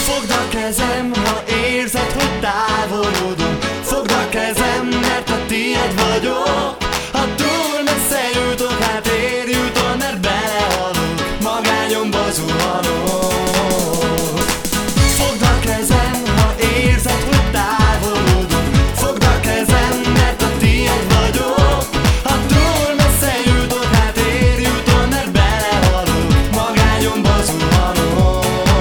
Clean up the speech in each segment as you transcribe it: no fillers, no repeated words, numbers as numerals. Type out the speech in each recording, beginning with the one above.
Fogd a kezem, ha érzed, hogy távolodom. Fogd a kezem, mert a tiéd vagyok. Ha túl messze jutok, hát érjutom, mert belehalok, magányomba zuhanok. Fogd a kezem, ha érzed, hogy távolodom. Fogd a kezem, mert a tiéd vagyok. Ha túl messze jutok, hát érjutom, mert belehalok, magányomba zuhanok.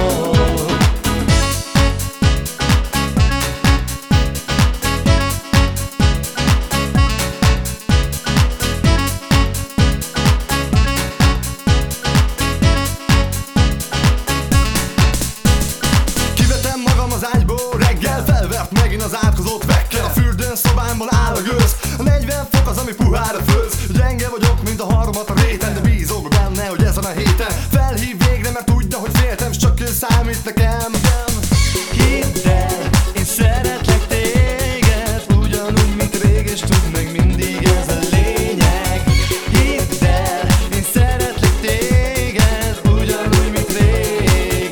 Az ágyból reggel felvert megint az átkozott vekkel. A fürdőn szobámban áll a gőz. A 40 fok az, ami puhára főz. Gyenge vagyok, mint a harmat a réten, de bízok benne, hogy ezen a héten felhív végre, mert tudja, hogy féltem, s csak ő számít nekem. Hidd el, én szeretlek téged, ugyanúgy, mint rég, és tudd meg, mindig ez a lényeg. Hidd el, én szeretlek téged, ugyanúgy, mint rég.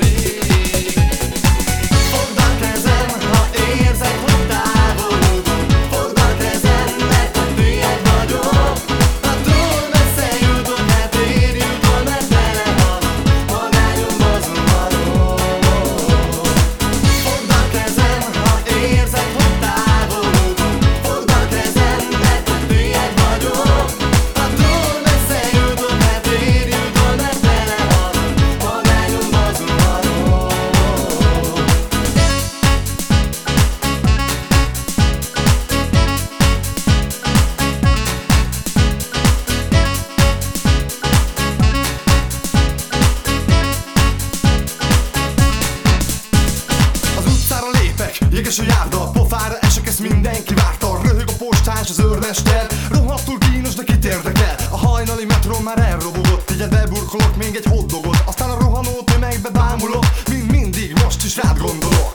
Fogd a kezem, ha érzed, hogy távolodom. Fogd a kezem, mert a tiéd vagyok. Ha túl messze jutok, hát érjutom, mert belehalok, magányomba zuhanok. Fogd a kezem, ha érzed, hogy távolodom. Fogd a kezem, mert a tiéd vagyok. Ha túl messze jutok, hát érjutom, mert belehalok, magányomba zuhanok. Az utcára lépek, jéges a járda, pofára esek, ezt mindenki vágta. Röhög a postás, az őrmester, rohadtul kínos, de kit érdekel? A hajnali metrón már elrobogott, így beburkolok még egy hotdogot. Aztán a rohanó tömegbe bámulok, mint mindig, most is rád gondolok.